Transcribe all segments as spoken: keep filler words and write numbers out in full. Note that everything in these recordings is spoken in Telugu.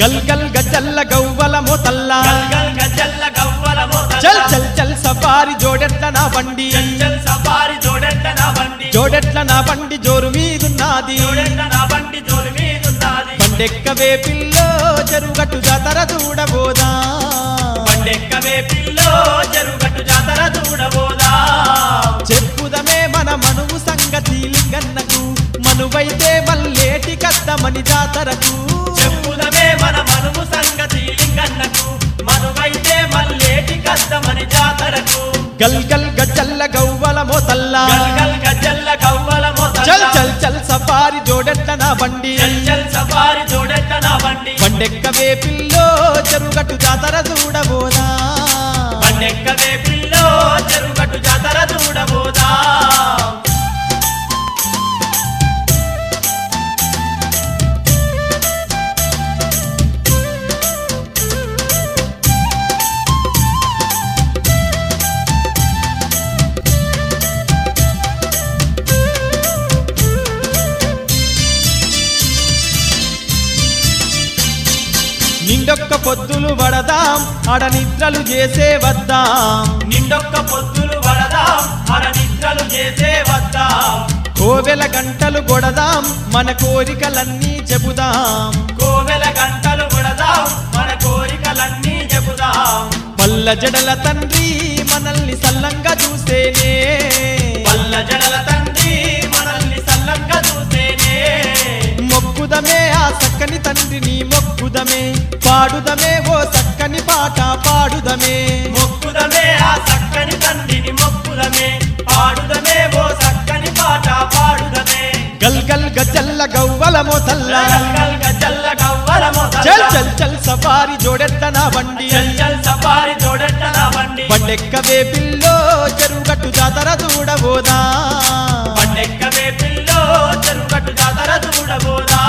గల్ గల్ గజల్ల గవ్వల మోతల్ల గల్ గల్ గజల్ల గవ్వల మోతల్ల చల్ చల్ చల్ సఫారీ జోడెట్ల నా బండి చల్ చల్ సఫారీ జోడెట్ల నా బండి జోడెట్ల నా బండి జోరు మీదున్నది జోడెట్ల నా బండి జోరు మీదున్నది బండెక్కవే పిల్లో చెరుగట్టు జాతర చూడబోదా బండెక్కవే పిల్లో చెరుగట్టు జాతర చూడబోదా చెప్పుదమే మన మనువు సంగతి లింగన్నకు మనువైతే మల్లేటి కద్దమని జాతరకు చెప్పుదమే మన మనువు సంగతి లింగన్నకు మనువైతే మల్లేటి కద్దమని జాతరకు గల్ గల్ గజల్ల గవ్వల మోతల్ల గల్ గల్ గజల్ల గవ్వల మోతల్ల చల్ చల్ చల్ సఫారీ జోడెట్ల నా బండి చల్ చల్ సఫారీ జోడెట్ల నా బండి బండెక్కవే పిల్లో చెరుగట్టు జాతర చూడబోదా బండెక్కవే పిల్లో చెరుగట్టు జాతర చూడబోదా నిండొక్క పొద్దులు వడదాం ఆడ నిద్రలు చేసే వద్దాం నిండొక్క పొద్దులు వడదాం ఆడ నిద్రలు చేసే వద్దాం కోవెల గంటలు కొడదాం మన కోరికలన్నీ చెబుదాం కోవెల గంటలు కొడదాం మన కోరికలన్నీ చెబుదాం పల్ల జడల తండ్రి మనల్ని సల్లంగా చూసేనే పల్ల జడల తండ్రి మనల్ని సల్లంగా చూసేనే మొక్కుదమే ఆ చక్కని తండ్రిని మొక్కుదమే పాడుదమే ఓ చక్కని పాట పాడుదమే మొక్కుదమే ఆ చక్కని తండ్రిని మొక్కుదమే పాడుదమే ఓ చక్కని పాట పాడుదమే గల్ గల్ గజల్ల గవ్వల మోతల్ల గల్ గల్ గజల్ల గవ్వల మోతల్ల చల్ చల్ చల్ సఫారీ జోడెట్ల నా బండి చల్ చల్ సఫారీ జోడెట్ల నా బండి బండెక్కవే పిల్లో చెరుగట్టు జాతర చూడబోదా బండెక్కవే పిల్లో చెరుగట్టు జాతర చూడబోదా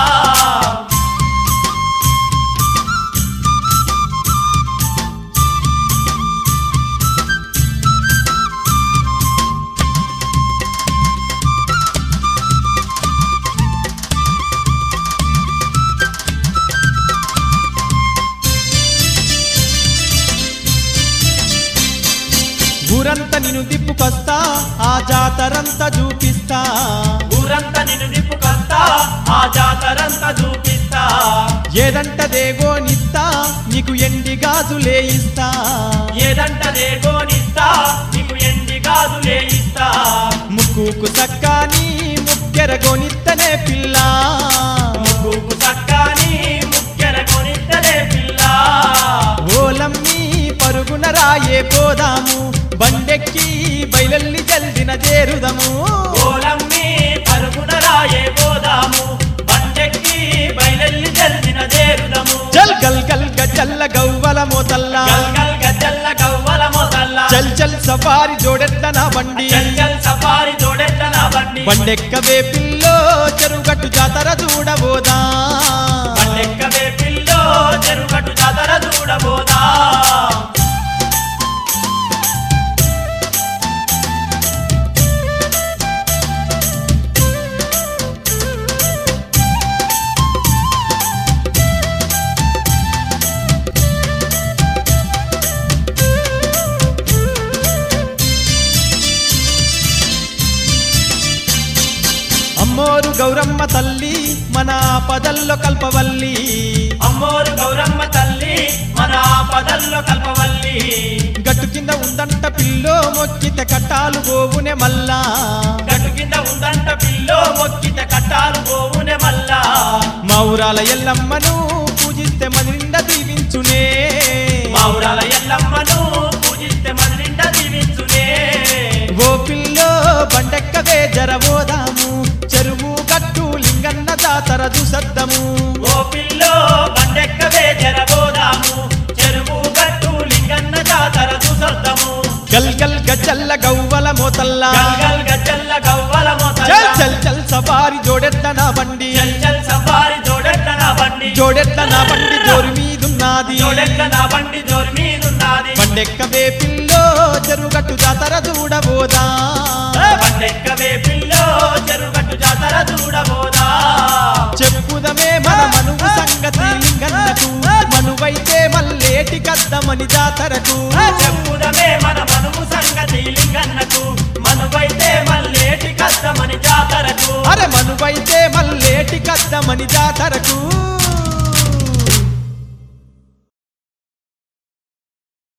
ఊరంతా నిన్ను దిప్పుకొస్తా ఆ జాతరంతా చూపిస్తా ఊరంతా నిన్ను నిప్పుకొస్తా ఆ జాతరంతా చూపిస్తా ఏదంటదేగో నిస్తా నీకు ఎండి గాజులే ఇస్తా ఏదంటదే గోనిస్తా నీకు ఎండి గాజులే ఇస్తా ముక్కుకు సక్కాని ముక్కెర గోనిత్తనే పిల్ల ముగ్గుకు సక్కాని ముక్కెర గోనిస్తలే పిల్ల ఓలమ్మి పరుగున రాయే పోదాము బండెక్కి బయలల్లి జల్దిన చేరుదము ఓలమ్మి పరుగున రాయే పోదాము బండెక్కి బయలెల్లి జల్దిన చేరుదము చల్ గల్ గల్ గజల్ల గవ్వల మోతల్ల గల్ గల్ గజల్ల గవ్వల మోతల్ల చల్ చల్ సఫారీ జోడెట్ల నా బండి చల్ చల్ సఫారీ జోడెట్ల నా బండి బండెక్కవే పిల్లో చెరుగట్టు జాతర చూడబోదా బండెక్కవే పిల్లో చెరుగట్టు జాతర చూడబోదా అమ్మోరు గౌరమ్మ తల్లి మన పదల్లో కల్పవల్లి అమ్మోరు గౌరమ్మ తల్లి మన పదల్లో కల్పవల్లి గట్టు కింద ఉందంట పిల్లో మొక్కిత కట్టాలు గోవునే మల్లా గట్టు కింద ఉందంట పిల్లో మొక్కిత కట్టాలు గోవునే మల్లా మౌరాల ఎల్లమ్మను పూజిస్తే మది నిండా దీవించునే మౌరాల ఎల్లమ్మను పూజిస్తే మన నిండా దీవించునే ఓ పిల్లో బండెక్కవే జరబోదాము చెరువు గట్టు లింగన్న జాతర చూసద్దము ఓ పిల్లో బండెక్కవే జరబోదాము చెరువు గట్టు లింగన్న జాతర చూసొద్దాము గల్ గల్ గజల్ల గవ్వల మోతల్ల గల్ గల్ గజల్ల గవ్వల మోతల్ల చల్ చల్ చల్ సఫారీ జోడెట్ల నా బండి చల్ చల్ సఫారీ జోడెట్ల నా బండి జోడెట్ల నా బండి జోరు మీదున్నది జోడెట్ల నా బండి జోరు మీదున్నది బండెక్కవే పిల్లో చెరుగట్టు జాతర చూడబోదా బండెక్కవే పిల్లో చెరుగట్టు జాతర చూడబోదా చెప్పుదమే మన మనువు సంగతి లింగన్నకు కద్దమని జాతరకు చెప్పుదమే మన మనువు సంగతి లింగన్నకు మనువైతే మల్లేటి కద్దమని జాతరకు అరే మనువైతే మల్లేటి కద్దమని జాతరకు